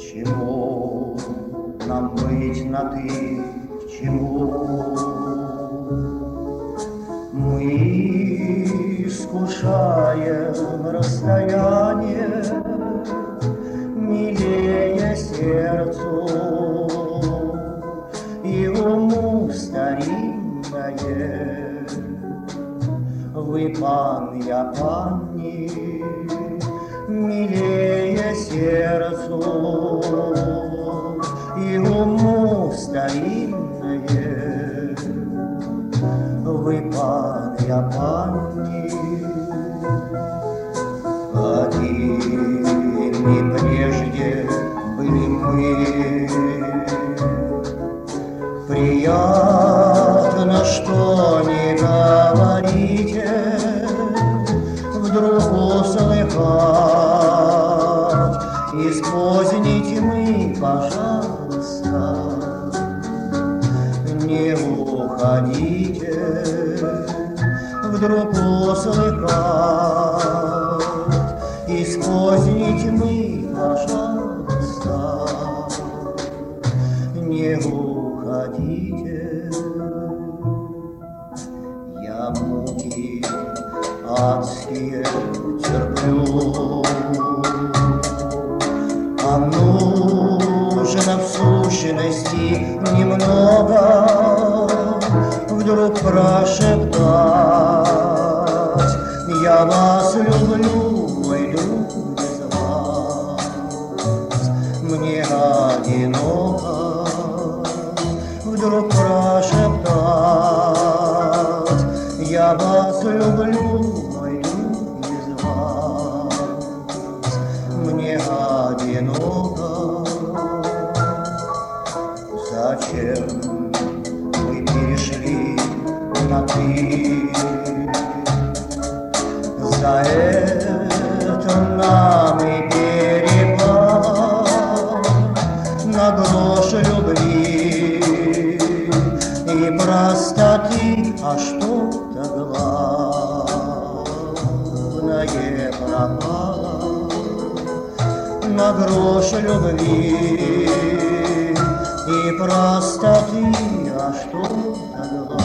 чему нам быть на «ты», к чему? Мы искушаем расстояние, милее сердцу и уму старинное. Вы пан, я панни, милее сердцу и уму старинное. Вы пан, я панни, какими прежде были мы. Приятно, что не говорите, вдруг услыхать из поздней тьмы, пожалуйста, не уходите, вдруг услыхать из поздней тьмы, пожалуйста, не уходите. Я муки адские терплю, а нужно в сущности немного вдруг прошептать: я вас люблю, войду без вас. Мне одиноко вдруг прошептать: я вас люблю, войду без вас. Мне одиноко. Зачем вы перешли на «ты»? За это нам и перепал на грош любви и простоты, а что-то главное пропало на грош любви и простоты, а что-то главное.